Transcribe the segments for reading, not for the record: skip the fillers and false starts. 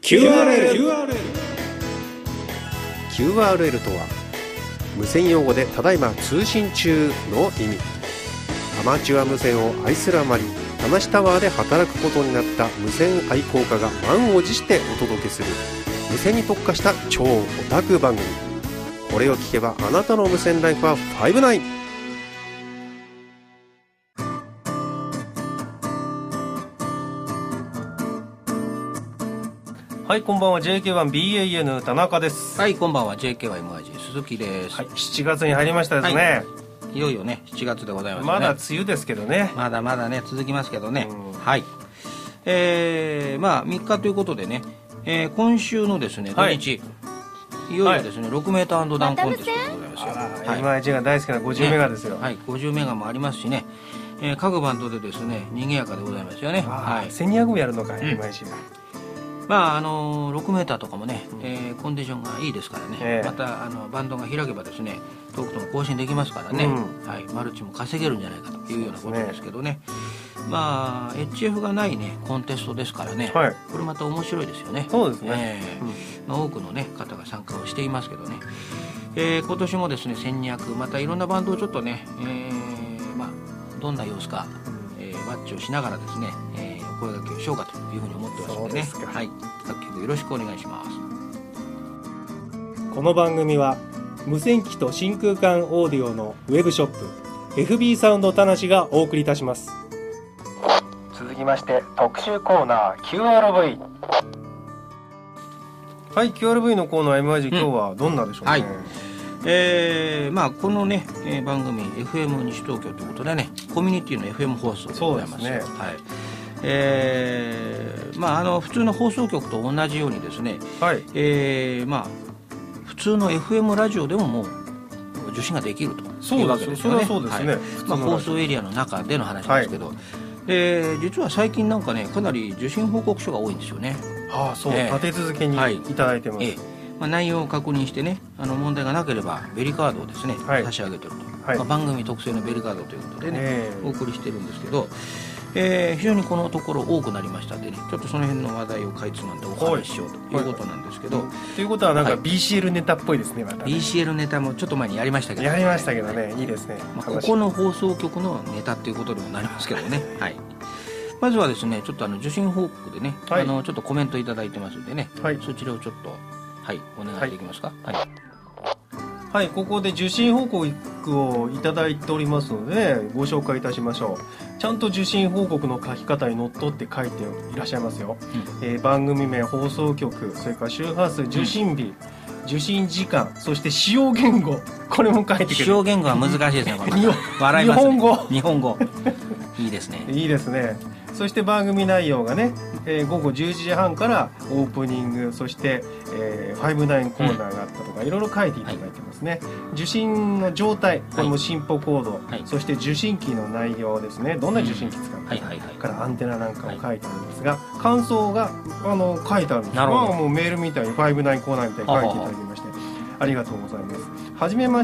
QRL とは無線用語でただいま通信中の意味。アマチュア無線を愛するあまり田無タワーで働くことになった無線愛好家が満を持してお届けする無線に特化した超オタク番組。これを聞けばあなたの無線ライフは59。はい、こんばんは。 JK1BAN 田中です。 はい、こんばんは。 JK1MIG 鈴木です。 はい、7月に入りましたですね、はい、 いよいよね7月でございますね。 まだ梅雨ですけどね。 まだまだね続きますけどね。はい、まあ3日ということでね、今週のですね土日、いよいよですね、6メーター&ダウンコンテストでございますよ。 MIG が大好きな50メガですよ、 はい、50メガもありますしね、各バンドでですね賑やかでございますよね。 はい、1200もやるのか、MIG が。 まあ6メーターとかもね、コンディションがいいですからね、またバンドが開けばですねトークとも更新できますからね、はい、マルチも稼げるんじゃないかというようなことですけどね。まあ HF がないねコンテストですからね、はい、これまた面白いですよね。 そうですね、 まあ、多くの、ね、方が参加をしていますけどね、今年もですね1200またいろんなバンドをちょっとね、まあ、どんな様子か、マッチをしながらですね、お声掛けをしようかというふうに思ってますのでね。はい、各局よろしくお願いします。 この番組は無線機と真空管オーディオのウェブショップ FB サウンド田無がお送りいたします。 続きまして特集コーナー QRV。 はい、 QRV のコーナー MIG、 今日はどんなでしょうね。 はい、まあこのね、番組 FM 西東京ということでねコミュニティの FM 放送でございますよ。はい、まあ普通の放送局と同じようにですね、はい、まあ普通の FM ラジオでももう受信ができるというわけですよね。そうですね、はい、まあ、放送エリアの中での話ですけど、はい、実は最近なんかねかなり受信報告書が多いんですよね。 ああ、そう、立て続けにいただいてます。 まあ、内容を確認してね問題がなければベリカードをですね、はい、差し上げてると、はい、まあ、番組特製のベリカードということでね、お送りしてるんですけど、非常にこのところ多くなりましたんでねちょっとその辺の話題をかいつまんでお話ししようということなんですけど、 ということはなんか BCL ネタっぽいですね。またね BCL ネタもちょっと前にやりましたけど、 やりましたけどね、いいですね。 まあ、ここの放送局のネタっていうことにもなりますけどね。はい、まずはですねちょっと受信報告でね、はい、ちょっとコメントいただいてますんでね、はい、そちらをちょっとはい、お願いできますか。はい、 はい、ここで受信報告をいただいておりますので、ご紹介いたしましょう。ちゃんと受信報告の書き方にのっとって書いていらっしゃいますよ。番組名、放送局、それから周波数、受信日、受信時間、そして使用言語、これも書いてくる。 使用言語は難しいですね。これ笑いますね。日本語いいですね。 いいですね。そして番組内容がね、午後11時半からオープニング、そして、59コーナーがあったとか、いろいろ書いていただいてますね。受信の状態、これも進歩コード、はい、そして受信機の内容ですね、どんな受信機使うか、からアンテナなんかを書いてあるんですが、感想が書いてあるんです。まあ、もうメールみたいに59コーナーみたいに書いていただきましてありがとうございます。はじめまして、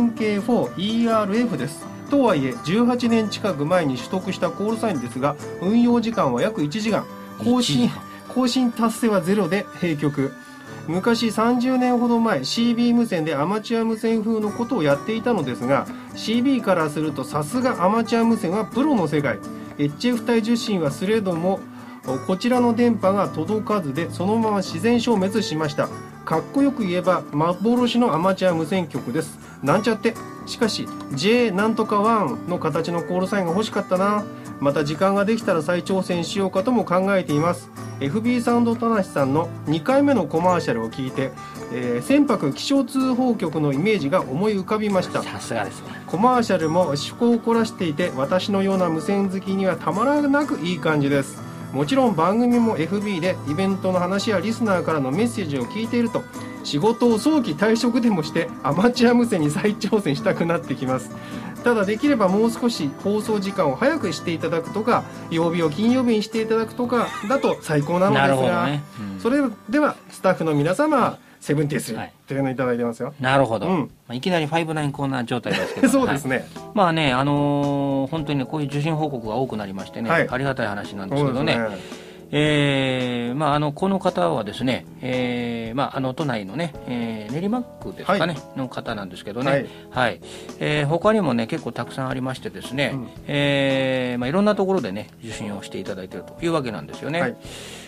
7K4ERF です。とはいえ18年近く前に取得したコールサインですが、運用時間は約1時間、更新達成はゼロで閉局。昔30年ほど前 CB 無線でアマチュア無線風のことをやっていたのですが、 CB からするとさすがアマチュア無線はプロの世界。 HF 帯受信はすれどもこちらの電波が届かずでそのまま自然消滅しました。かっこよく言えば幻のアマチュア無線局です。なんちゃって。しかし J なんとか1の形のコールサインが欲しかったな。また時間ができたら再挑戦しようかとも考えています。 FB サウンド田無さんの2回目のコマーシャルを聞いて、船舶気象通報局のイメージが思い浮かびました。 さすがですね。 コマーシャルも趣向を凝らしていて、私のような無線好きにはたまらなくいい感じです。もちろん番組も FB でイベントの話やリスナーからのメッセージを聞いていると、仕事を早期退職でもしてアマチュア無線に再挑戦したくなってきます。ただできればもう少し放送時間を早くしていただくとか、曜日を金曜日にしていただくとかだと最高なのですが、ね、それではスタッフの皆様、セブンティー3というのをいただいてますよ。 なるほど、いきなり59コーナー状態ですけどそうですね、 まあね、本当にねこういう受信報告が多くなりましてね、ありがたい話なんですけどね、 この方はですね、都内のね、練馬区ですかね、の方なんですけどね、他にもね結構たくさんありましてですね、いろんなところでね受診をしていただいているというわけなんですよね。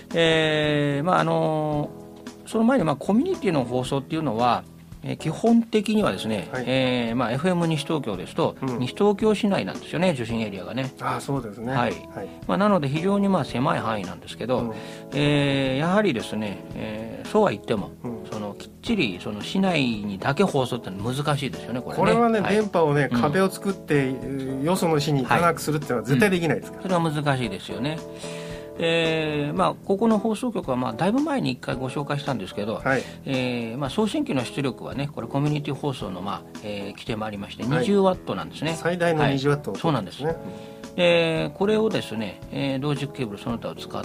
その前にコミュニティの放送っていうのは基本的にはですね、FM 西東京ですと、西東京市内なんですよね、受信エリアがね。 そうですね。 なので非常に狭い範囲なんですけど、やはりですね、そうは言っても、きっちりその市内にだけ放送ってのは難しいですよね、これね。 これはね、電波をね、壁を作ってよその市に行かなくするっていうのは絶対できないですから。 それは難しいですよね。ここの放送局はだいぶ前に1回ご紹介したんですけど、送信機の出力はねこれコミュニティ放送の規定もありまして20ワットなんですね。 最大の20ワット、 そうなんですね。これをですね、同軸ケーブルその他を使って、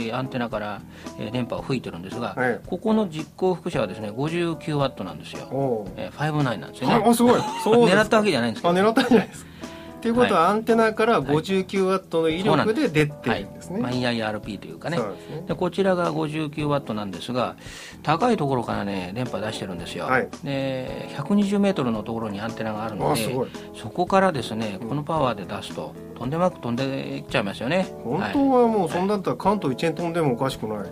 アンテナから電波を吹いてるんですが、ここの実行輻射はですね59ワットなんですよ。59なんですよね。 すごい。 狙ったわけじゃないんですけど。 狙ったわけじゃないです。ということはアンテナから59ワットの威力で出てるんですね。 EIRP というかね。でこちらが59ワットなんですが、高いところからね電波出してるんですよ。で120メートルのところにアンテナがあるので、そこからですねこのパワーで出すととんでもなく飛んでいっちゃいますよね。 本当はもうそんだったら関東一円飛んでもおかしくない。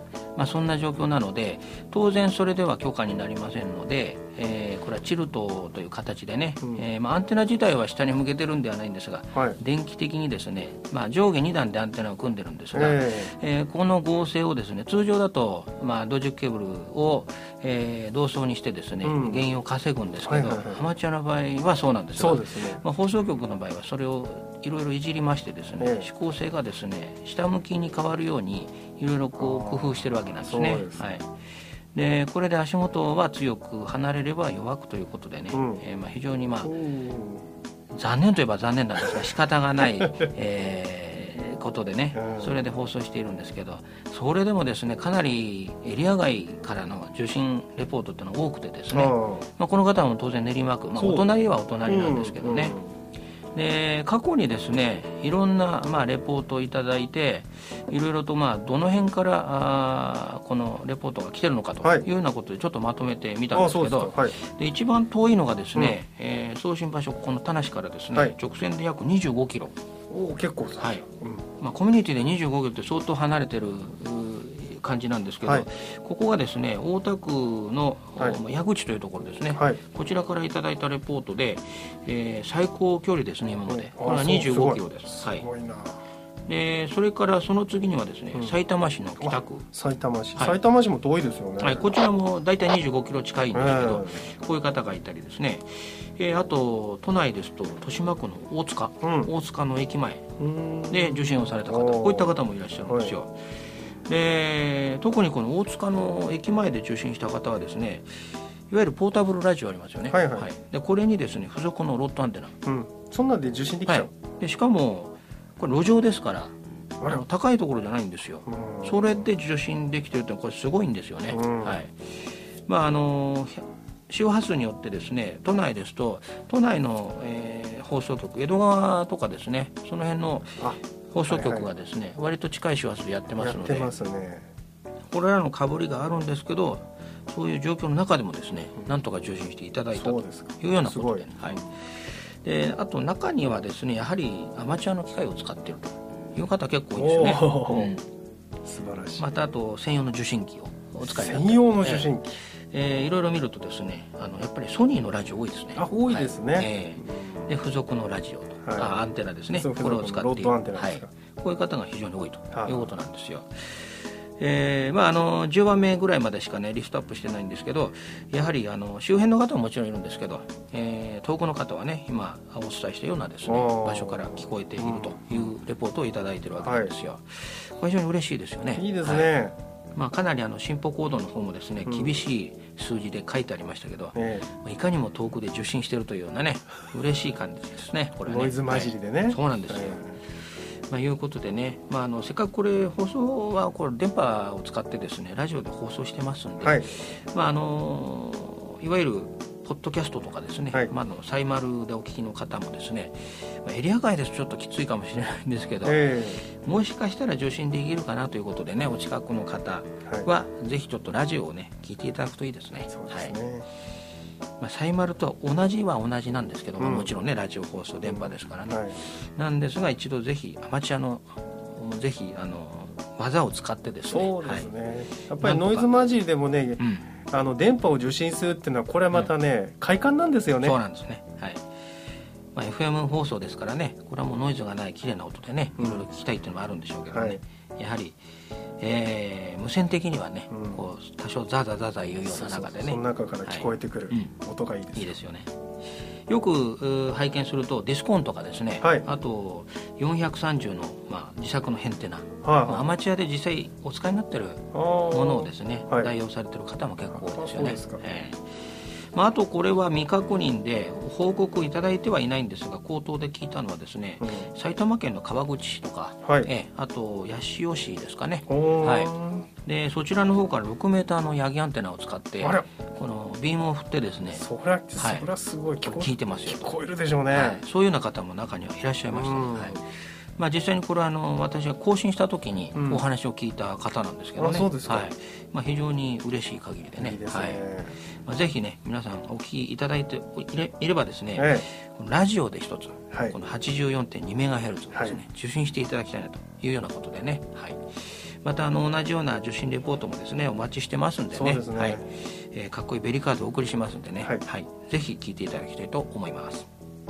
そんな状況なので当然それでは許可になりませんので、これはチルトという形でね、アンテナ自体は下に向けてるんではないんですが、電気的にですね、上下2段でアンテナを組んでるんですが、この合成をですね通常だと、同軸ケーブルを、同層にしてですね、原因を稼ぐんですけど、アマチュアの場合はそうなんですが、放送局の場合はそれをいろいろいじりましてですね、指向性がですね下向きに変わるようにいろいろ工夫してるわけなんですね。でこれで足元は強く離れれば弱くということでね、非常に残念といえば残念なんですが仕方がない、ことでね、それで放送しているんですけど、それでもですねかなりエリア外からの受信レポートっていうのが多くてですね、この方も当然練馬区、お隣はお隣なんですけどね、で過去にですねいろんな、レポートをいただいていろいろとどの辺からこのレポートが来てるのかというようなことでちょっとまとめてみたんですけど、で一番遠いのがですね、送信場所この田無からですね、直線で約25キロ。 結構です。 コミュニティで25キロって相当離れてる感じなんですけど、ここがですね大田区の矢口というところですね、こちらからいただいたレポートで、最高距離ですね今まで、これは25キロです。 すごいな。 でそれからその次にはですね、さいたま市の北区。 さいたま市も遠いですよね。 こちらも大体25キロ近いんですけど、こういう方がいたりですね、あと都内ですと豊島区の大塚の駅前で受診をされた方、こういった方もいらっしゃるんですよ。で特にこの大塚の駅前で受診した方はですね、いわゆるポータブルラジオありますよね。でこれにですね付属のロッドアンテナ、 そんなんで受信できちゃう。 でしかもこれ路上ですから高いところじゃないんですよ。それで受信できてるってこれすごいんですよね。周波数によってですね都内ですと都内の、放送局江戸川とかですねその辺の放送局がですね、割と近い周波数でやってますので、これらのかぶりがあるんですけど、そういう状況の中でもですねなんとか受信していただいたというようなことで、であと中にはですねやはりアマチュアの機械を使っているという方結構多いんですよね。 素晴らしい。 またあと専用の受信機をお使いになって、 専用の受信機、 いろいろ見るとですねやっぱりソニーのラジオ多いですね。 多いですね。 で付属のラジオと、アンテナですね、これを使っている、こういう方が非常に多いということなんですよ。10番目ぐらいまでしかねリストアップしてないんですけど、やはり周辺の方ももちろんいるんですけど、遠くの方はね今お伝えしたようなですね場所から聞こえているというレポートをいただいているわけなんですよ。これ非常に嬉しいですよね。 いいですね。 かなり進歩コードの方もですね厳しい数字で書いてありましたけど、いかにも遠くで受信しているというようなね嬉しい感じですね。これねノイズ混じりでね、 そうなんですよ。いうことでね、せっかくこれ放送はこれ電波を使ってですねラジオで放送してますんで、いわゆるポッドキャストとかですね、サイマルでお聞きの方もですね、エリア外ですとちょっときついかもしれないんですけど、もしかしたら受信できるかなということでね、お近くの方はぜひちょっとラジオをね聞いていただくといいですね。 そうですね。 サイマルとは同じなんですけども、もちろんねラジオ放送電波ですからね、なんですが一度ぜひアマチュアのぜひ技を使ってですね、 そうですね、やっぱりノイズ混じりでもね、電波を受信するっていうのはこれはまたね、快感なんですよね。 そうなんですね。FM 放送ですからね、これはもうノイズがない綺麗な音でね、いろいろ聞きたいっていうのもあるんでしょうけどね、やはり、無線的にはね、こう多少ザザザザ言うような中でね、 その中から聞こえてくる音がいいです。 いいですよね。よく拝見するとディスコーンとかですね、あと430の、自作のヘンテナ、アマチュアで実際お使いになってるものをですね、代用されてる方も結構多いですよね。あとこれは未確認で報告いただいてはいないんですが、口頭で聞いたのはですね、埼玉県の川口市とか、あと八潮市ですかね、でそちらの方から6メーターのヤギアンテナを使ってこのビームを振ってですね、 それはすごい聞いてますよと、 聞こえるでしょうね、 そういうような方も中にはいらっしゃいました。実際にこれは私が更新した時にお話を聞いた方なんですけどね、 そうですか。 非常に嬉しい限りでね、 いいですね。 ぜひね皆さんお聞きいただいていればですね、ラジオで一つ、この 84.2MHz ですね、受信していただきたいなというようなことでね、また同じような受信レポートもですねお待ちしてますんでね、かっこいいベリーカードをお送りしますんでね、ぜひ聞いていただきたいと思います。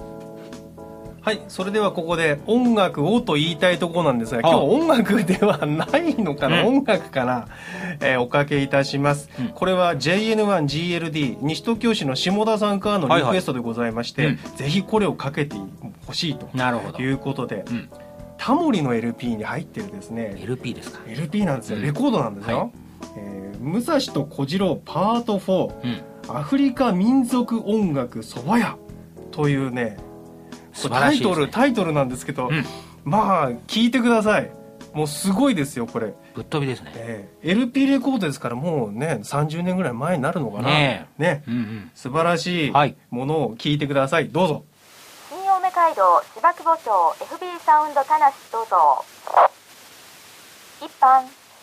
それではここで音楽をと言いたいところなんですが、今日音楽ではないのかな、音楽かな、おかけいたします。これは JN1GLD 西東京市の下田さんからのリクエストでございまして、ぜひこれをかけてほしいということで、タモリの LP に入ってるですね、 LP ですか。 LP なんですよ、レコードなんですよ、武蔵と小次郎パート4、アフリカ民族音楽そば屋というね、タイトルなんですけど、聞いてください。もうすごいですよこれ。 ぶっ飛びですね。 LP レコードですから、もうね30年ぐらい前になるのかなね、素晴らしいものを聞いてください。どうぞ。 新青梅街道芝久保町 FB サウンド田無どうぞ。1班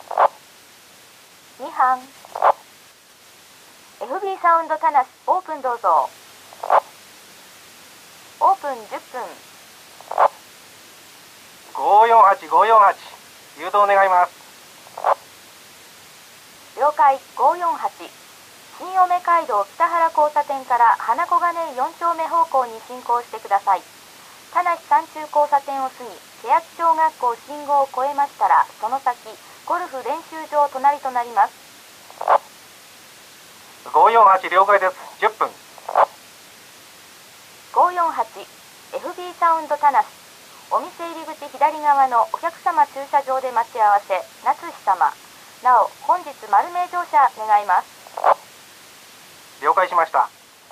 2班 FB サウンド田無オープンどうぞ。オープン10分。 548誘導願います。 了解。548新青梅街道北原交差点から花小金井4丁目方向に進行してください。田無山中交差点を過ぎ欅小学校信号を越えましたら、その先ゴルフ練習場隣となります。 548了解です。10分。 548 FB サウンド田無お店入り口左側のお客様駐車場で待ち合わせ夏日様。なお本日丸名乗車願います。 了解しました。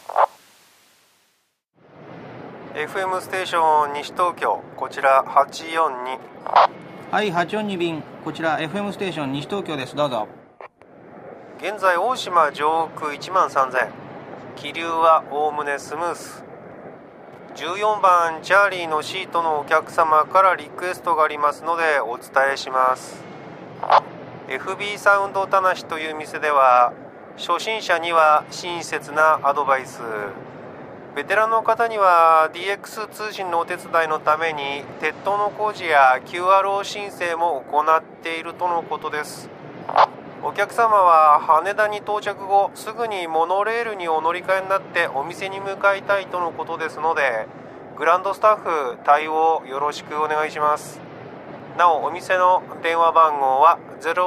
FM ステーション西東京、こちら842。 842便、こちら FM ステーション西東京です。どうぞ。 現在大島上空13000、気流はおおむねスムース。14番チャーリーのシートのお客様からリクエストがありますのでお伝えします。 FB サウンド田無という店では初心者には親切なアドバイス、ベテランの方には DX 通信のお手伝いのために鉄塔の工事や QRO 申請も行っているとのことです。お客様は羽田に到着後すぐにモノレールにお乗り換えになってお店に向かいたいとのことですので、グランドスタッフ対応よろしくお願いします。なおお店の電話番号は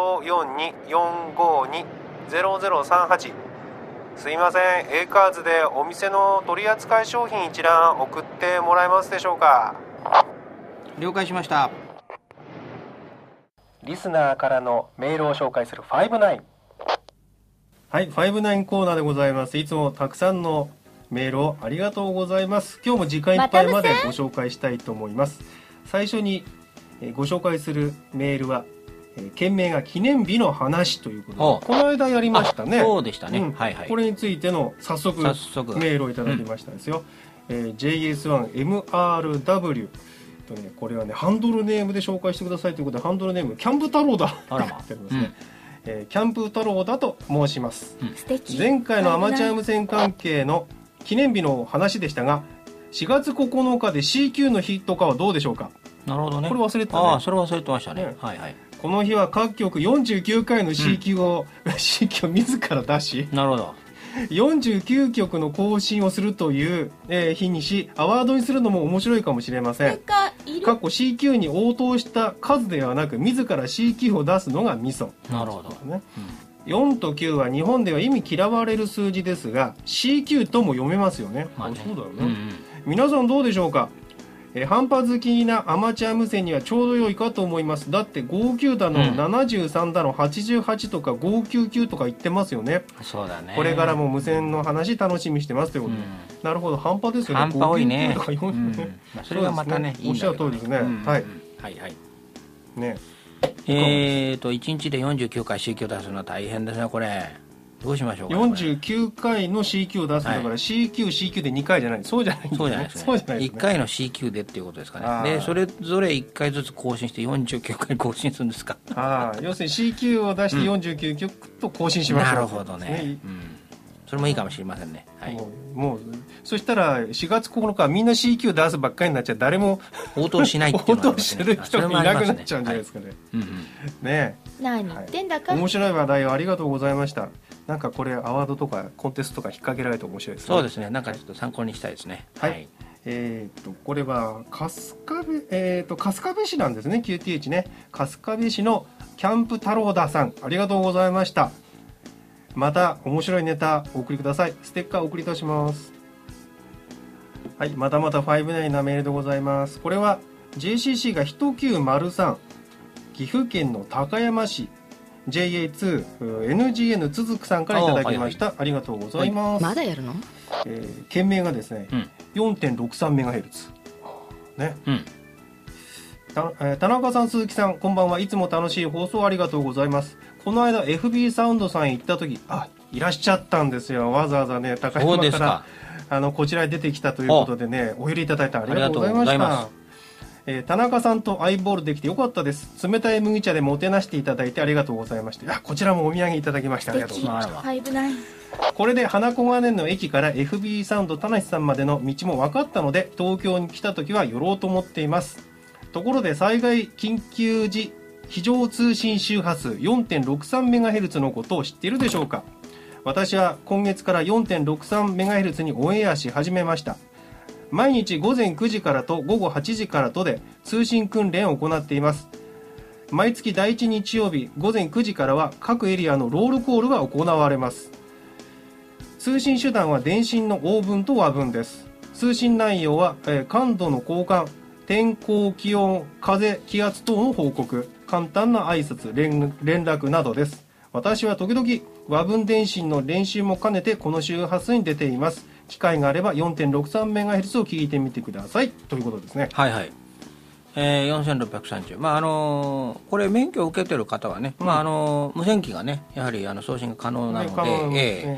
042-452-0038。 すいません、A カーズでお店の取扱商品一覧送ってもらえますでしょうか。 了解しました。 リスナーからのメールを紹介する59。はい、59コーナーでございます。いつもたくさんのメールをありがとうございます。今日も時間いっぱいまでご紹介したいと思います。最初にご紹介するメールは件名が記念日の話ということで、この間やりましたね。 そうでしたね、はいはい。 これについての早速メールをいただきましたですよ。JS1MRW とね、これはねハンドルネームで紹介してくださいということで、ハンドルネームキャンプ太郎だって書いてありますね。キャンプ太郎だと申します。前回のアマチュア無線関係の記念日の話でしたが、4月9日で CQ の日とかはどうでしょうか。 なるほどね。 これ忘れてたね。 ああ、それ忘れてましたね。はいはい。 この日は各局49回の CQ を、CQ を自ら出し、 なるほど。 49曲の更新をするという、日にし、アワードにするのも面白いかもしれません。CQ に応答した数ではなく、自ら CQ を出すのがミソ。 なるほど。 ね。4と9は日本では意味嫌われる数字ですが CQ とも読めますよね。 まあね、 そうだよね、皆さんどうでしょうか。半端好きなアマチュア無線にはちょうど良いかと思います。だって59だの、73だの88とか599とか言ってますよね。 そうだね。 これからも無線の話楽しみにしてますということで、なるほど、半端ですよね。 半端多いね。 それがまたね、おっしゃる通りですね。はいはいはいね。 1日で49回 CQ 出すのは大変ですね。これどうしましょうか。 49回の CQ を出すだから、CQ で2回じゃない。そうじゃない。 そうじゃないですね。1回の CQ でっていうことですかね。でそれぞれ1回ずつ更新して49回更新するんですか。 要するに CQ を出して49曲と更新しましょう。 なるほどね。それもいいかもしれませんね。はい。 もうそしたら4月9日はみんな CQ 出すばっかりになっちゃう。誰も応答しないっていうのが応答する人がいなくなっちゃうんじゃないですかね。ねえ。 何言ってんだか。 面白い話題をありがとうございました。なんかこれアワードとかコンテストとか引っ掛けられて面白いですね。 そうですね。なんかちょっと参考にしたいですね。 はい。これは春日部市なんですね。 QTH ね。春日部市のキャンプ太郎ださん、ありがとうございました。また面白いネタお送りください。ステッカーお送りいたします。はい、またまた59なメールでございます。これは JCC が1903、岐阜県の高山市 JA2NGN つづくさんからいただきました。ありがとうございます。 まだやるの？ 件名がですね、4.63MHz ね。田中さん、鈴木さん、こんばんは。いつも楽しい放送ありがとうございます。この間 FB サウンドさんへ行った時、いらっしゃったんですよ。わざわざね、高山からこちらへ出てきたということでね、お許りいただいてありがとうございました。田中さんとアイボールできてよかったです。冷たい麦茶でもてなしていただいてありがとうございまして、こちらもお土産いただきましてありがとうございました。これで花小金の駅から FB サウンド田無さんまでの道も分かったので、東京に来た時は寄ろうと思っています。ところで災害緊急時非常通信周波数 4.63MHz のことを知っているでしょうか。私は今月から 4.63MHz にオンエアし始めました。毎日午前9時からと午後8時からとで通信訓練を行っています。毎月第1日曜日午前9時からは各エリアのロールコールが行われます。通信手段は電信のオーブンと和分です。通信内容は、感度の交換、天候、気温、風、気圧等の報告、簡単な挨拶、連絡などです。私は時々和分電信の練習も兼ねてこの周波数に出ています。機会があれば 4.63MHz を聞いてみてくださいということですね。 はいはい。4630、これ免許を受けてる方はね、無線機がねやはり送信が可能なので、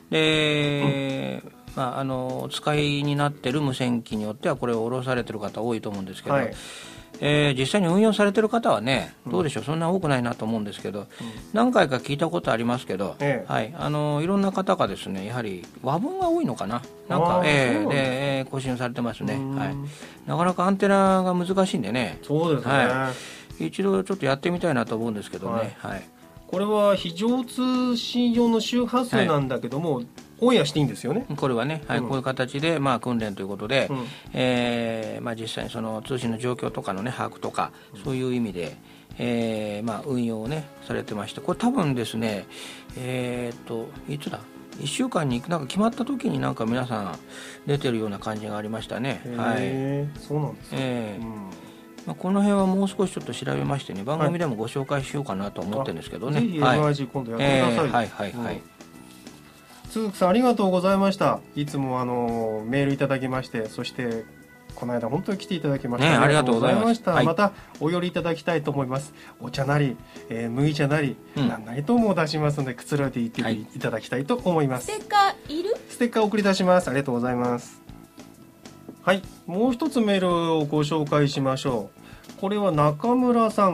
お使いになってる無線機によってはこれを下ろされてる方多いと思うんですけど、実際に運用されてる方はねどうでしょう、そんな多くないなと思うんですけど、何回か聞いたことありますけど、いろんな方がですねやはり和分が多いのかな、で更新されてますね。なかなかアンテナが難しいんでね。 そうですね、 一度ちょっとやってみたいなと思うんですけどね。 これは非常通信用の周波数なんだけども、オンエアしていいんですよね。 これはね、こういう形で、訓練ということで、実際にその通信の状況とかの、把握とか、そういう意味で、運用をねされてまして、これ多分ですね、いつだ1週間になんか決まった時になんか皆さん出てるような感じがありましたね。 そうなんですね。 この辺はもう少しちょっと調べましてね、番組でもご紹介しようかなと思ってるんですけどね。 ぜひ MIG 今度やってください。鈴木さんありがとうございました。いつもメールいただきまして、そしてこの間本当に来ていただきました、 ね、ありがとうございました。 またお寄りいただきたいと思います。お茶なり、麦茶なり、何なりとも出しますので、くつろいでいっていただきたいと思います。 ステッカーいる？ ステッカー送り出します。ありがとうございます。はい、もう一つメールをご紹介しましょう。これは中村さん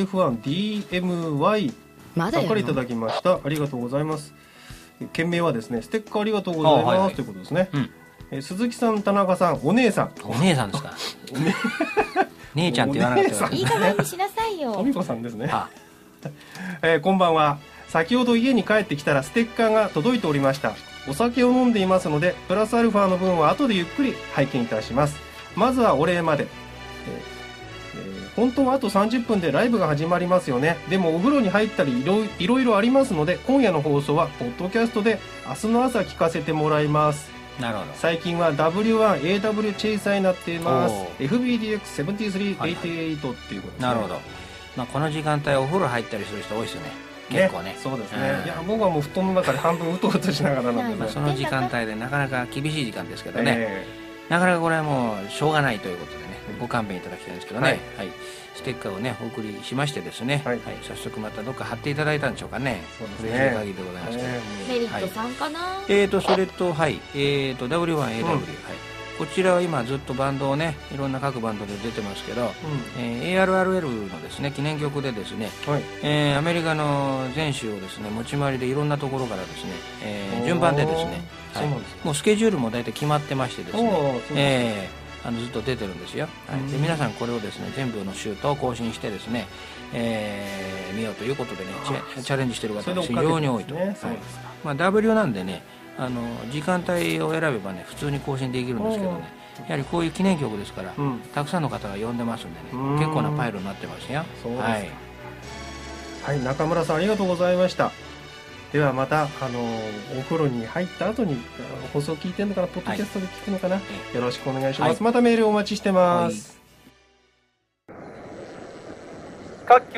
JF1DMY さんからいただきました。ありがとうございます。件名はですね、ステッカーありがとうございます、ということですね。鈴木さん、田中さん、お姉さん。 お姉さんですか。姉ちゃんって言わなかったよ。 いい加減にしなさいよ。 おみこさんですね。こんばんは。先ほど家に帰ってきたらステッカーが届いておりました。お酒を飲んでいますので、プラスアルファの分は後でゆっくり拝見いたします。まずはお礼まで。本当はあと30分でライブが始まりますよね。でもお風呂に入ったりいろいろありますので、今夜の放送はポッドキャストで明日の朝聞かせてもらいます。 なるほど。 最近は W1AW チェイサーになっています。FBDX7388 っていうことですね。 なるほど。まあ、この時間帯お風呂入ったりする人多いですよね。結構ね。 そうですね。いや、僕はもう布団の中で半分うとうとしながらなんで、 ね、その時間帯でなかなか厳しい時間ですけどね。なかなかこれはもうしょうがないということでね、ご勘弁いただきたいんですけどね。はい。ステッカーをねお送りしましてですね、はい、早速またどっか貼っていただいたんでしょうかね。そうですね。限りでございますけど。 メリットさんかな。 それとはい、W1AW、はい。こちらは今ずっとバンドをねいろんな各バンドで出てますけど、ARRL のですね記念曲でですね、アメリカの全州をですね持ち回りでいろんなところからですね、順番でですね、もうスケジュールも大体決まってましてですね、ずっと出てるんですよ。で皆さんこれをですね全部の週と更新してですね、見ようということでねチャレンジしてる方が非常に多いと。まあ W なんでね。時間帯を選べばね普通に更新できるんですけどね、やはりこういう記念曲ですから、たくさんの方が呼んでますんでね、結構なパイルになってますよ。はい、 はい、中村さんありがとうございました。ではまたお風呂に入った後に放送聞いてるのかな、ポッドキャストで聞くのかな、よろしくお願いします。またメールお待ちしてます。 各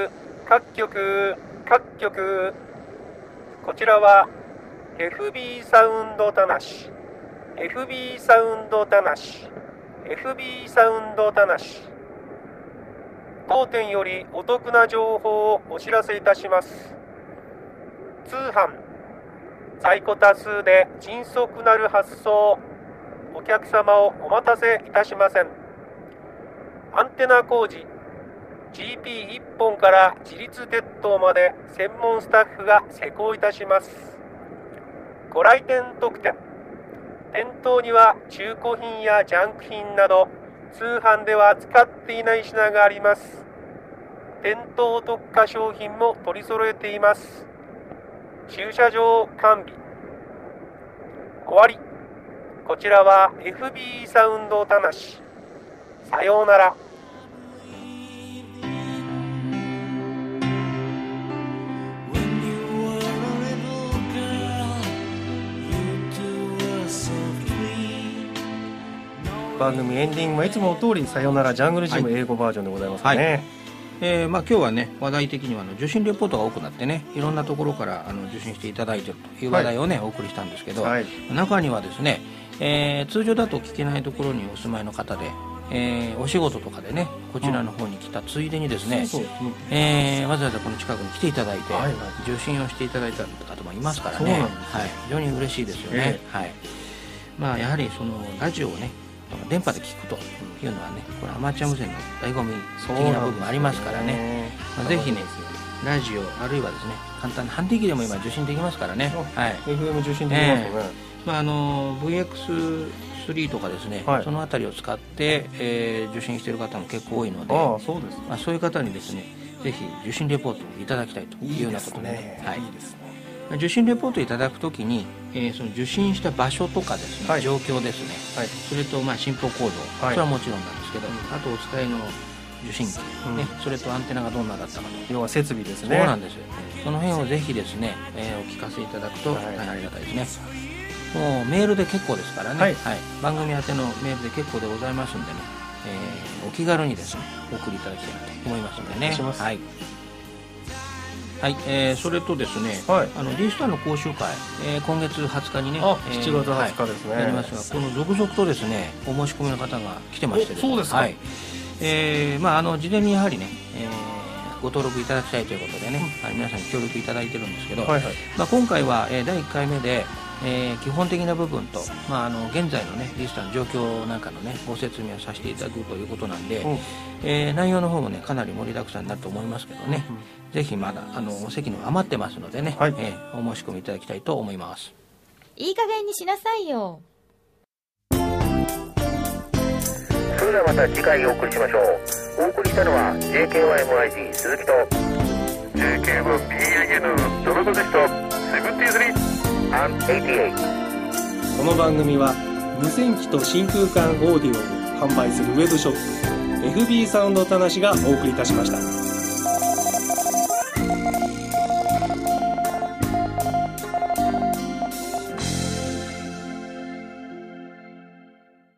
局こちらはFB サウンドたなし当店よりお得な情報をお知らせいたします。通販在庫多数で迅速なる発送、お客様をお待たせいたしません。アンテナ工事 GP1 本から自立鉄塔まで専門スタッフが施工いたします。ご来店特典、店頭には中古品やジャンク品など通販では扱っていない品があります。店頭特化商品も取り揃えています。駐車場完備終わり。こちらは FB サウンドたなし。さようなら。 番組エンディングもいつもの通りさよならジャングルジム英語バージョンでございますね。 まあ、今日はね話題的には受信レポートが多くなってねいろんなところから受信していただいているという話題をね、お送りしたんですけど、中にはですね、通常だと聞けないところにお住まいの方で、お仕事とかでねこちらの方に来たついでにですね、わざわざこの近くに来ていただいて、受信をしていただいた方もいますからね、非常に嬉しいですよね。まあ、やはりそのラジオをね電波で聞くというのはねこれアマチュア無線の醍醐味的な部分ありますからね、ぜひねラジオあるいはですね簡単なハンディ機でも今受信できますからね。 FM 受信できますよね。 VX3 とかですね、そのあたりを使って、受信している方も結構多いので、そういう方にですねぜひ受信レポートをいただきたいというようなことで、受信レポートいただくときに、その受信した場所とかですね、状況ですね、それと進歩コード、それはもちろんなんですけど、あとお使いの受信機、それとアンテナがどんなだったかと、 要は設備ですね。 そうなんですよ。その辺をぜひですね、お聞かせいただくと大変ありがたいですね。もうメールで結構ですからね、番組宛てのメールで結構でございますんでね、お気軽にですねお送りいただきたいと思いますのでね。 はい、それとですね、D スターの講習会、今月20日にね、 7月20日ですね、 やりますが、この続々とですねお申し込みの方が来てましてですね、 そうですか、 はい、事前にやはりね、ご登録いただきたいということでね、皆さんに協力いただいてるんですけど、今回は、第1回目で、基本的な部分と、現在のねリストの状況なんかのねご説明をさせていただくということなんで、内容の方もねかなり盛りだくさんになると思いますけどね、ぜひまだお席の余ってますのでね、お申し込みいただきたいと思います。 いい加減にしなさいよ。 それではまた次回お送りしましょう。お送りしたのは JKYMIG 鈴木と JK1BAN ドロドでした。73 この番組は無線機と真空管オーディオを販売するウェブショップ FB サウンド田無がお送りいたしました。